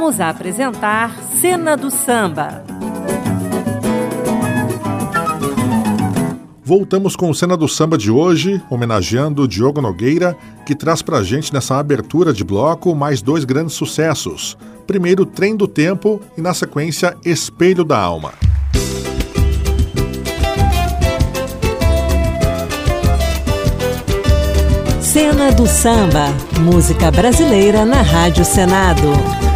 Voltamos a apresentar Cena do Samba. Voltamos com o Cena do Samba de hoje, homenageando Diogo Nogueira, que traz pra gente nessa abertura de bloco mais 2 grandes sucessos. Primeiro, Trem do Tempo e, na sequência, Espelho da Alma. Cena do Samba, música brasileira na Rádio Senado.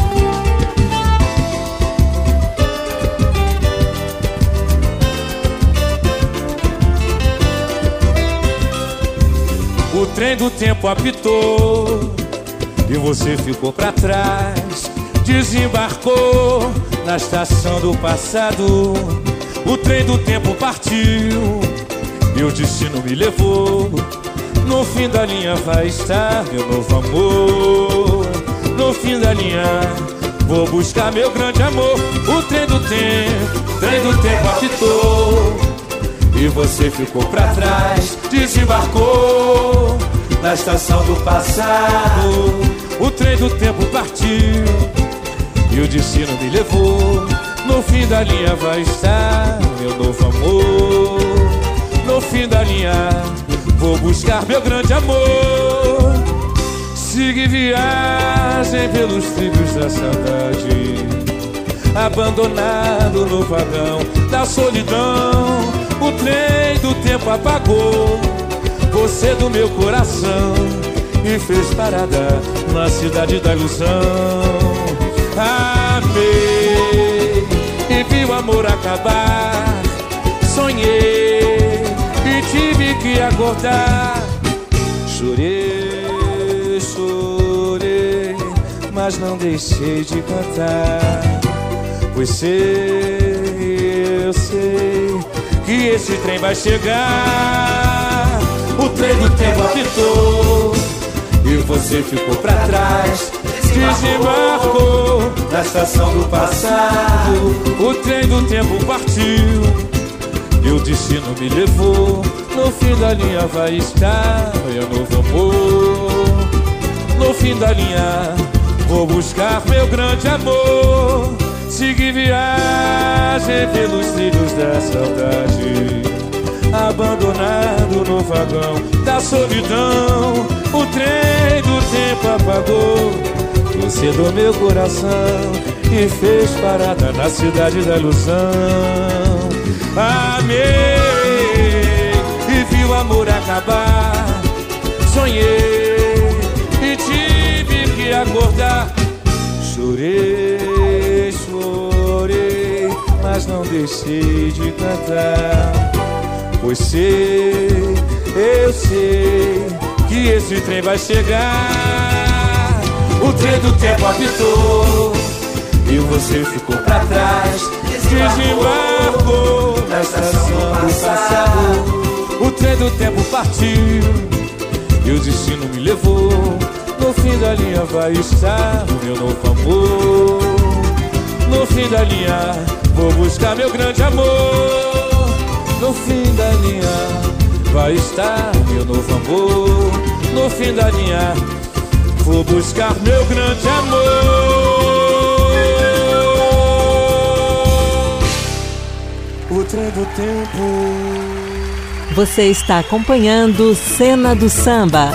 O trem do tempo apitou e você ficou pra trás. Desembarcou na estação do passado. O trem do tempo partiu e o destino me levou. No fim da linha vai estar meu novo amor. No fim da linha vou buscar meu grande amor. O trem do tempo apitou e você ficou pra trás. Desembarcou na estação do passado. O trem do tempo partiu e o destino me levou. No fim da linha vai estar meu novo amor. No fim da linha vou buscar meu grande amor. Siga viagem pelos trilhos da saudade, abandonado no vagão da solidão. O trem do tempo apagou você do meu coração e fez parada na cidade da ilusão. Amei e vi o amor acabar. Sonhei e tive que acordar. Chorei, chorei, mas não deixei de cantar. Pois sei, eu sei que esse trem vai chegar. O trem do tempo apitou e você ficou pra trás. Desembarcou na estação do passado. O trem do tempo partiu e o destino me levou. No fim da linha vai estar meu novo amor. No fim da linha vou buscar meu grande amor. Siga viagem pelos trilhos da saudade, abandonado no vagão da solidão. O trem do tempo apagou você do meu coração e fez parada na cidade da ilusão. Amei e vi o amor acabar. Sonhei e tive que acordar. Chorei, chorei, mas não deixei de cantar. Pois sei, eu sei que esse trem vai chegar. O trem do tempo apitou e você ficou pra trás. Desembarcou na estação do passado. O trem do tempo partiu e o destino me levou. No fim da linha vai estar o meu novo amor. No fim da linha vou buscar meu grande amor. No fim da linha vai estar meu novo amor. No fim da linha vou buscar meu grande amor. O trem do tempo. Você está acompanhando Cena do Samba.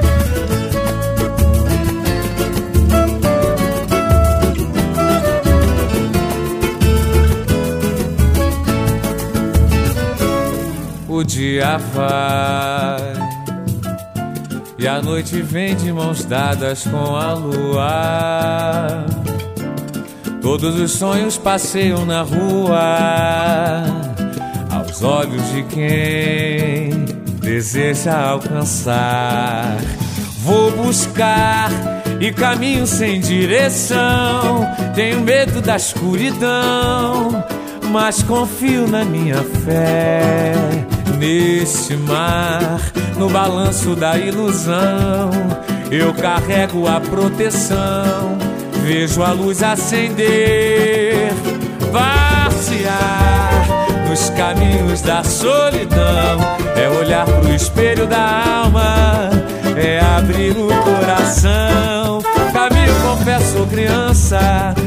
O dia vai e a noite vem de mãos dadas com a lua. Todos os sonhos passeiam na rua, aos olhos de quem deseja alcançar. Vou buscar e caminho sem direção. Tenho medo da escuridão, mas confio na minha fé. Nesse mar, no balanço da ilusão, eu carrego a proteção. Vejo a luz acender, passear nos caminhos da solidão. É olhar pro espelho da alma, é abrir o coração. Caminho, confesso, criança,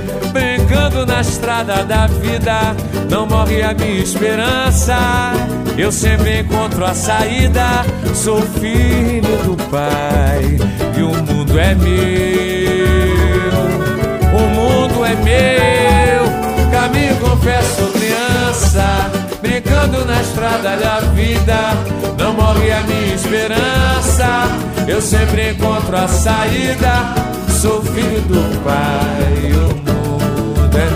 brincando na estrada da vida. Não morre a minha esperança, eu sempre encontro a saída. Sou filho do Pai e o mundo é meu. O mundo é meu, caminho confesso, criança, brincando na estrada da vida. Não morre a minha esperança, eu sempre encontro a saída. Sou filho do Pai, o mundo é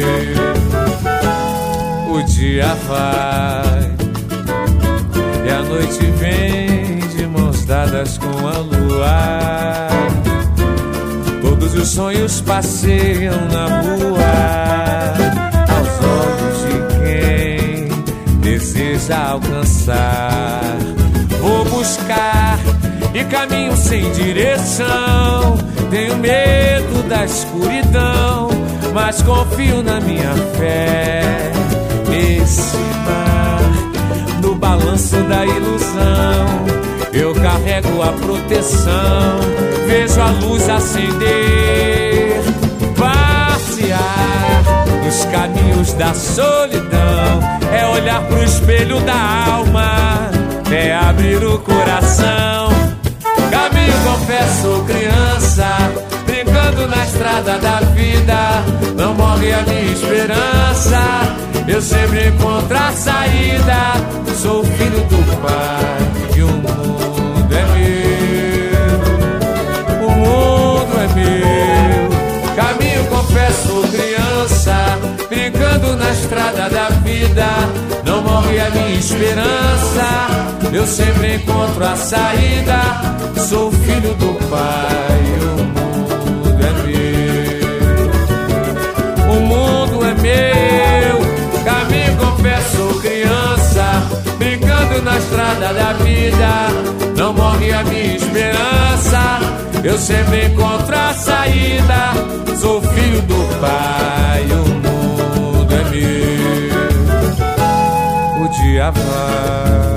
meu. O dia vai e a noite vem de mãos dadas com a lua. Todos os sonhos passeiam na rua, aos olhos de quem deseja alcançar. Vou buscar e caminho sem direção. Tenho medo da escuridão, mas confio na minha fé. Nesse mar, no balanço da ilusão, eu carrego a proteção. Vejo a luz acender, passear nos caminhos da solidão. É olhar pro espelho da alma, é abrir o coração. Caminho confesso, criança, brincando na estrada da vida. Não morre a minha esperança, eu sempre encontro a saída. Sou filho do Pai e o mundo é meu. O mundo é meu. Caminho confesso, criança, brincando na estrada da vida. Não morre a minha esperança, eu sempre encontro a saída. Sou filho do Pai, o mundo é meu. O mundo é meu. Caminho confesso, criança, brincando na estrada da vida. Não morre a minha esperança, eu sempre encontro a saída. Sou filho do Pai, o mundo é meu. O dia vai.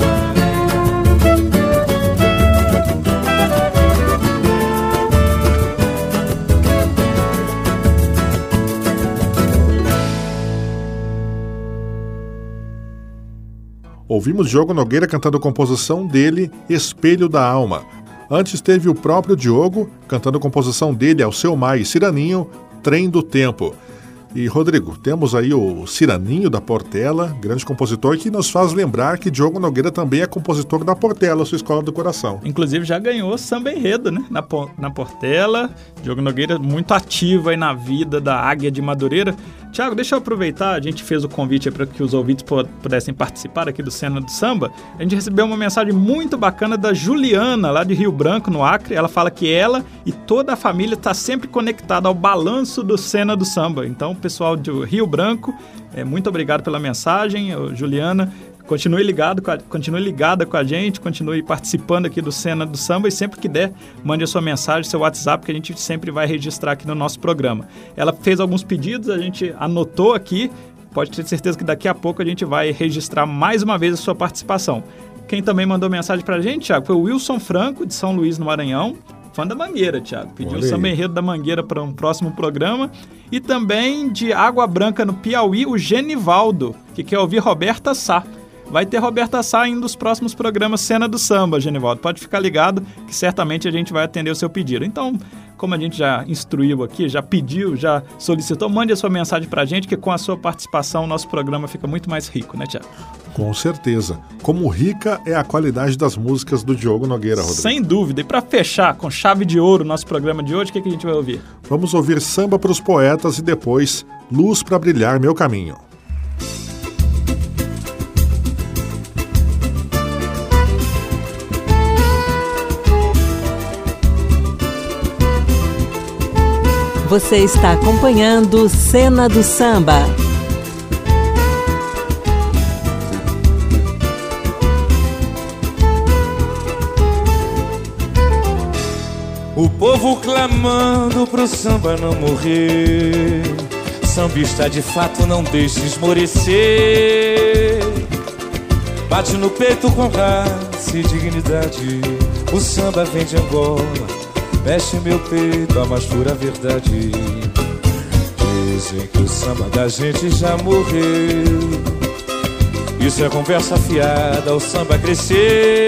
Ouvimos Diogo Nogueira cantando a composição dele, Espelho da Alma. Antes teve o próprio Diogo cantando a composição dele, Alceu e Ciraninho, Trem do Tempo. E, Rodrigo, temos aí o Ciraninho da Portela, grande compositor, que nos faz lembrar que Diogo Nogueira também é compositor da Portela, sua escola do coração. Inclusive já ganhou samba enredo, né? Na Portela. Diogo Nogueira muito ativo aí na vida da Águia de Madureira. Tiago, deixa eu aproveitar, a gente fez o convite para que os ouvintes pudessem participar aqui do Cena do Samba. A gente recebeu uma mensagem muito bacana da Juliana, lá de Rio Branco, no Acre. Ela fala que ela e toda a família está sempre conectada ao balanço do Cena do Samba. Então, pessoal de Rio Branco, muito obrigado pela mensagem, Juliana. Continue ligada com a gente, continue participando aqui do Cena do Samba e sempre que der, mande a sua mensagem, seu WhatsApp, que a gente sempre vai registrar aqui no nosso programa. Ela fez alguns pedidos, a gente anotou aqui, pode ter certeza que daqui a pouco a gente vai registrar mais uma vez a sua participação. Quem também mandou mensagem pra gente, Thiago, foi o Wilson Franco, de São Luís, no Maranhão, fã da Mangueira, Thiago. Pediu o samba enredo da Mangueira para um próximo programa. E também de Água Branca, no Piauí, o Genivaldo, que quer ouvir Roberta Sá. Vai ter Roberta Sá em um dos próximos programas Cena do Samba, Genivaldo. Pode ficar ligado que certamente a gente vai atender o seu pedido. Então, como a gente já instruiu aqui, já pediu, já solicitou, mande a sua mensagem pra gente, que com a sua participação o nosso programa fica muito mais rico, né, Tiago? Com certeza. Como rica é a qualidade das músicas do Diogo Nogueira, Rodrigo. Sem dúvida. E para fechar com chave de ouro o nosso programa de hoje, o que a gente vai ouvir? Vamos ouvir Samba para os Poetas e depois Luz para Brilhar Meu Caminho. Você está acompanhando Cena do Samba. O povo clamando pro samba não morrer. Sambista de fato, não deixe esmorecer. Bate no peito com raça e dignidade. O samba vem de Angola, mexe meu peito, a mais pura verdade. Dizem que o samba da gente já morreu. Isso é conversa fiada, o samba cresceu.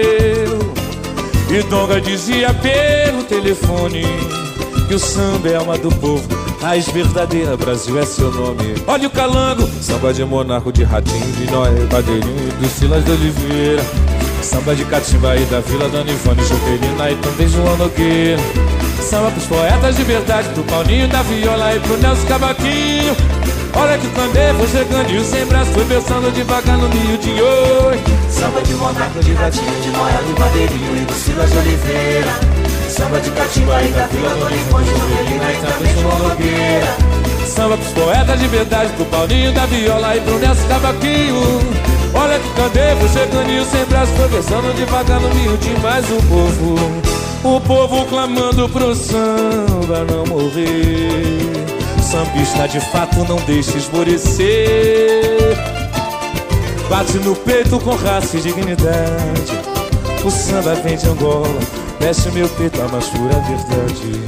E Donga dizia pelo telefone que o samba é alma do povo, raiz verdadeira, Brasil é seu nome. Olha o calango, samba de Monarco, de Ratinho, de Noé, Badeirinho e do Silas de Oliveira. Samba de Catimba e da Vila, Dona Ivone, Jovelina e também João Nogueira. Samba pros poetas de verdade, do Paulinho, da Viola e pro Nelson Cavaquinho. Olha que o Candê foi chegando e o sem braço foi versando devagar no miudinho. Samba de Monarco, de Ratinho, de Noé, de Badeirinho e do Silas de Oliveira. Samba de Catimba e da Vila, Dona Ivone, Jovelina e também João Nogueira. Samba pros poetas de verdade, do Paulinho, da Viola e pro Nelson Cavaquinho. Olha que o Candê foi chegando e o sem braço foi versando devagar no miudinho. Mas o povo clamando pro samba não morrer. Sambista de fato não deixa esmorecer. Bate no peito com raça e dignidade. O samba vem de Angola, mexe meu peito, a mais pura verdade.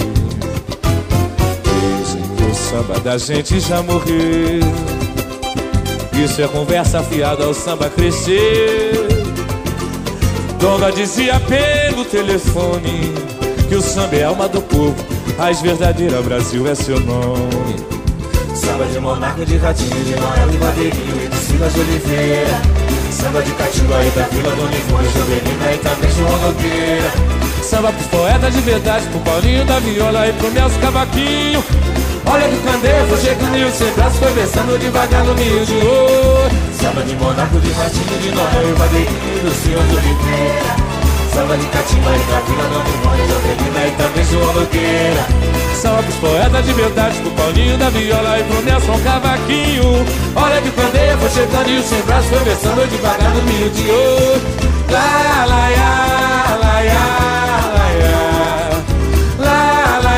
Dizem que o samba da gente já morreu. Isso é conversa fiada, o samba cresceu. Donga dizia pelo telefone que o samba é alma do povo, raiz verdadeira, Brasil é seu nome. Samba de Monarco, de Ratinho, de Noel e Badeirinho e do Silas de Oliveira. Samba de Catimba e da Vila, Dona Ivone, Jovelina e também João Nogueira. Samba pros poetas de verdade, pro Paulinho, da Viola e pro Nelson Cavaquinho. Olha que o Candê foi chegando e o sem braço foi versando devagar no meio de ouro. Samba de Monarco, de Ratinho, de Noel e Badeirinho e do Silas de Oliveira. Samba de Catimba e da Vila, Dona Ivone, Jovelina e também João Nogueira. Samba pros poetas de verdade, pro Paulinho, da Viola e pro Nelson Cavaquinho. Olha que o Candê foi chegando e o sem braço foi versando devagar no meio de ouro. Lá, lá, lá, lá, lá, lá, lá, lá,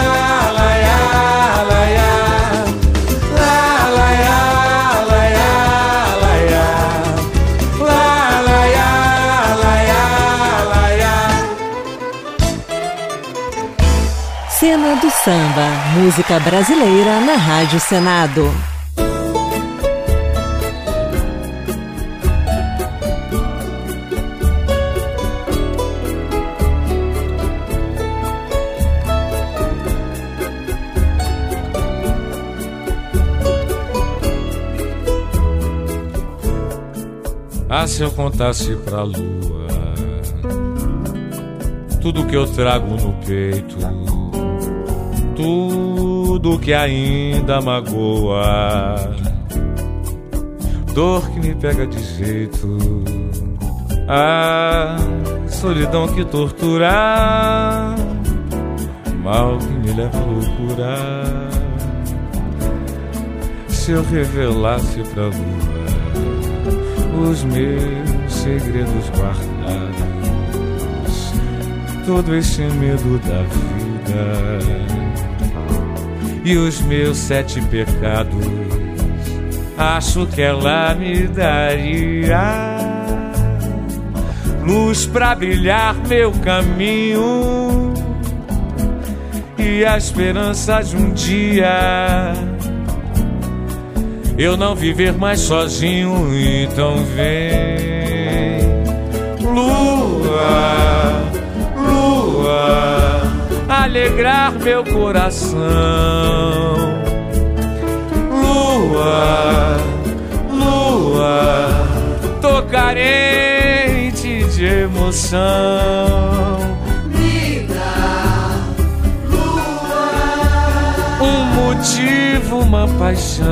Cena do Samba, música brasileira na Rádio Senado. Ah, se eu contasse pra lua tudo que eu trago no peito, tudo que ainda magoa, dor que me pega de jeito, a solidão que tortura, mal que me leva à loucura. Se eu revelasse pra lua os meus segredos guardados, todo esse medo da vida e os meus 7 pecados, acho que ela me daria luz pra brilhar meu caminho e a esperança de um dia eu não viver mais sozinho. Então vem, lua, lua, alegrar meu coração. Lua, lua, tô carente de emoção. Me dá, lua, um motivo, uma paixão.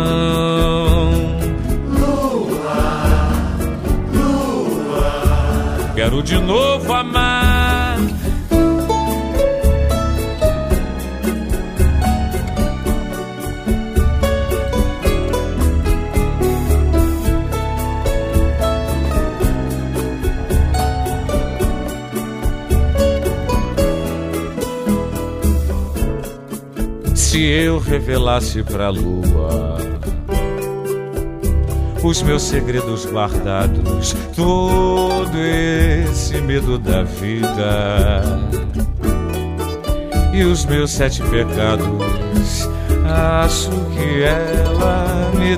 Lua, lua, quero de novo amar. Se eu revelasse pra lua os meus segredos guardados, todo esse medo da vida e os meus 7 pecados, Acho que ela me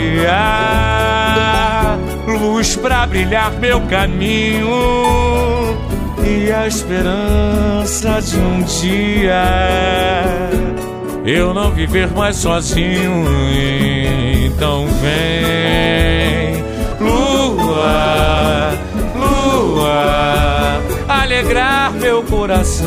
daria luz pra brilhar meu caminho e a esperança de um dia eu não viver mais sozinho. Então vem, lua, lua, alegrar meu coração.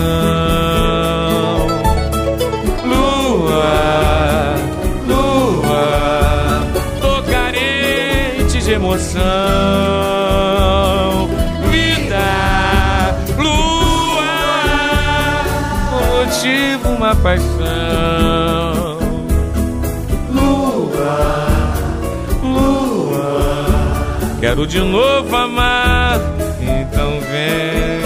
Lua, lua, tô carente de emoção. Vida, lua, motivo uma paixão. Lua, lua, quero de novo amar, então vem.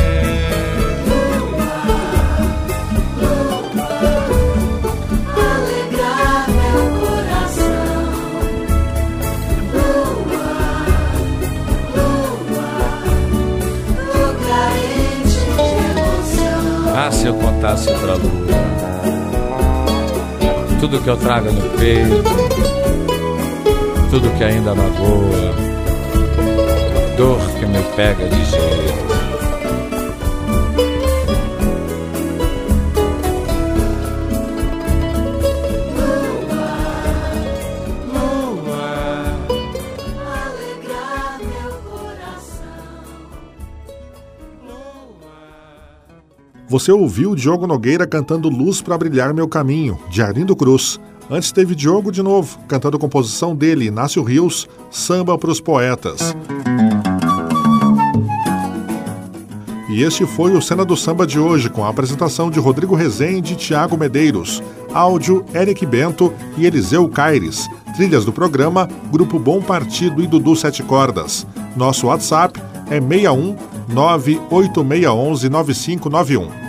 Ah, se eu contasse pra lua tudo que eu trago no peito, tudo que ainda magoa, dor que me pega de jeito. Você ouviu Diogo Nogueira cantando Luz pra Brilhar Meu Caminho, de Arlindo Cruz. Antes teve Diogo de novo, cantando a composição dele, Inácio Rios, Samba pros Poetas. E este foi o Cena do Samba de hoje, com a apresentação de Rodrigo Rezende e Tiago Medeiros. Áudio, Eric Bento e Eliseu Caires. Trilhas do programa, Grupo Bom Partido e Dudu Sete Cordas. Nosso WhatsApp é 61 98611 9591.